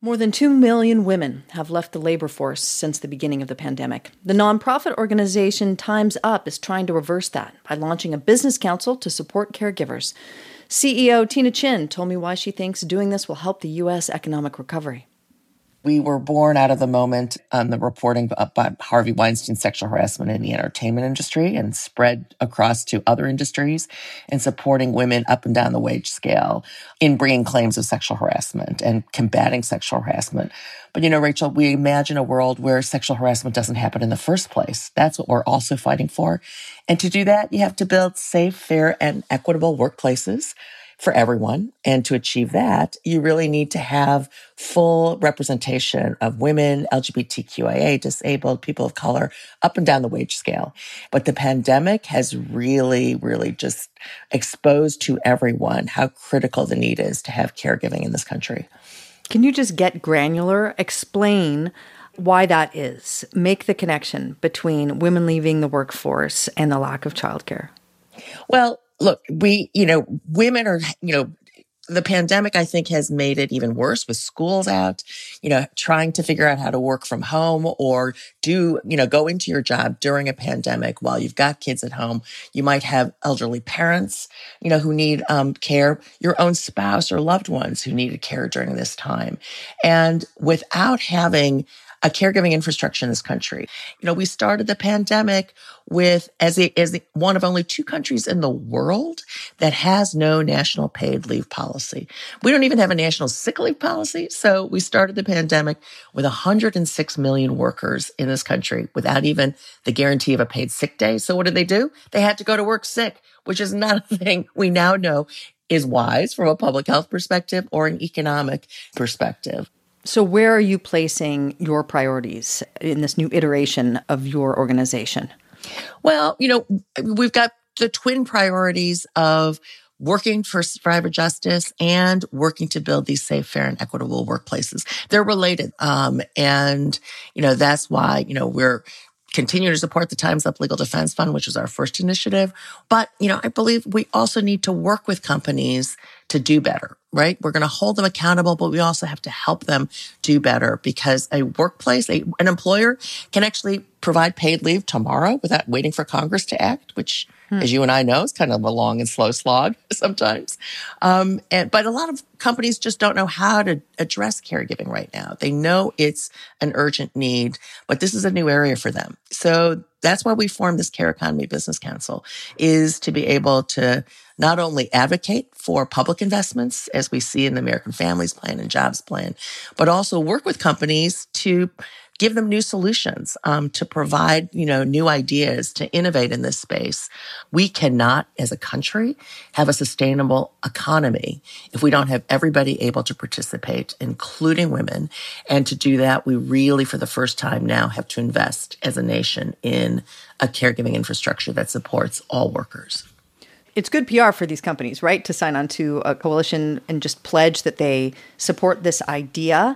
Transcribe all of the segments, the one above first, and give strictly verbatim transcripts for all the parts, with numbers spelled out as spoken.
More than two million women have left the labor force since the beginning of the pandemic. The nonprofit organization Time's Up is trying to reverse that by launching a business council to support caregivers. C E O Tina Chin told me why she thinks doing this will help the U S economic recovery. We were born out of the moment on the reporting about Harvey Weinstein's sexual harassment in the entertainment industry and spread across to other industries and supporting women up and down the wage scale in bringing claims of sexual harassment and combating sexual harassment. But, you know, Rachel, we imagine a world where sexual harassment doesn't happen in the first place. That's what we're also fighting for. And to do that, you have to build safe, fair, and equitable workplaces for everyone. And to achieve that, you really need to have full representation of women, L G B T Q I A, disabled, people of color, up and down the wage scale. But the pandemic has really, really just exposed to everyone how critical the need is to have caregiving in this country. Can you just get granular? Explain why that is. Make the connection between women leaving the workforce and the lack of childcare. Well, look, we, you know, women are, you know, the pandemic, I think, has made it even worse with schools out, you know, trying to figure out how to work from home or do, you know, go into your job during a pandemic while you've got kids at home. You might have elderly parents, you know, who need um, care, your own spouse or loved ones who needed care during this time. And without having a caregiving infrastructure in this country. You know, we started the pandemic with, as, a, as a, one of only two countries in the world that has no national paid leave policy. We don't even have a national sick leave policy. So we started the pandemic with one hundred six million workers in this country without even the guarantee of a paid sick day. So what did they do? They had to go to work sick, which is not a thing we now know is wise from a public health perspective or an economic perspective. So where are you placing your priorities in this new iteration of your organization? Well, you know, we've got the twin priorities of working for survivor justice and working to build these safe, fair, and equitable workplaces. They're related. Um, and, you know, that's why, you know, we're continue to support the Time's Up Legal Defense Fund, which was our first initiative. But, you know, I believe we also need to work with companies to do better, right? We're going to hold them accountable, but we also have to help them do better because a workplace, a, an employer can actually provide paid leave tomorrow without waiting for Congress to act, which, hmm. as you and I know, is kind of a long and slow slog sometimes. Um, and, but a lot of companies just don't know how to address caregiving right now. They know it's an urgent need, but this is a new area for them. So that's why we formed this Care Economy Business Council, is to be able to not only advocate for public investments, as we see in the American Families Plan and Jobs Plan, but also work with companies to give them new solutions, um, to provide, you know, new ideas, to innovate in this space. We cannot, as a country, have a sustainable economy if we don't have everybody able to participate, including women. And to do that, we really, for the first time now, have to invest as a nation in a caregiving infrastructure that supports all workers. It's good P R for these companies, right, to sign on to a coalition and just pledge that they support this idea.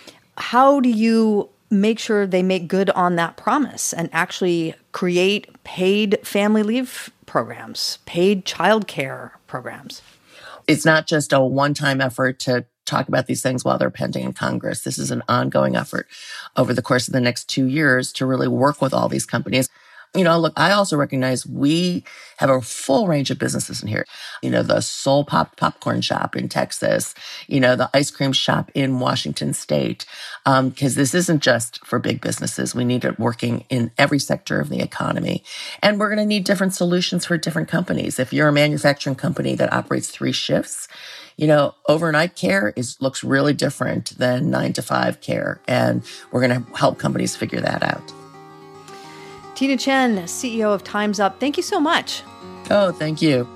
How do you make sure they make good on that promise and actually create paid family leave programs, paid childcare programs? It's not just a one-time effort to talk about these things while they're pending in Congress. This is an ongoing effort over the course of the next two years to really work with all these companies. You know, look, I also recognize we have a full range of businesses in here. You know, the Soul Pop popcorn shop in Texas, you know, the ice cream shop in Washington State, um, because this isn't just for big businesses. We need it working in every sector of the economy. And we're going to need different solutions for different companies. If you're a manufacturing company that operates three shifts, you know, overnight care is looks really different than nine to five care. And we're going to help companies figure that out. Tina Chin, C E O of Time's Up, thank you so much. Oh, thank you.